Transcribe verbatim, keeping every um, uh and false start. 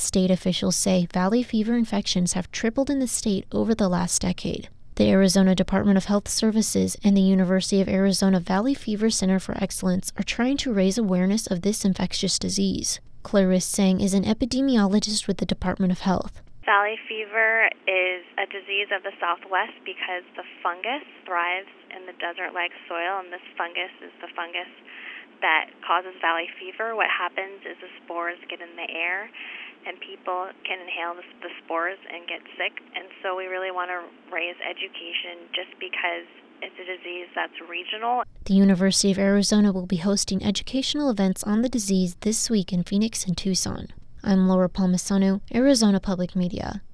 State officials say valley fever infections have tripled in the state over the last decade. The Arizona Department of Health Services and the University of Arizona Valley Fever Center for Excellence are trying to raise awareness of this infectious disease. Clarice Tsang is an epidemiologist with the Department of Health. Valley fever is a disease of the Southwest because the fungus thrives in the desert-like soil, and this fungus is the fungus that causes valley fever. What happens is the spores get in the air, and people can inhale the, the spores and get sick. And so we really want to raise education just because it's a disease that's regional. The University of Arizona will be hosting educational events on the disease this week in Phoenix and Tucson. I'm Laura Palmisano, Arizona Public Media.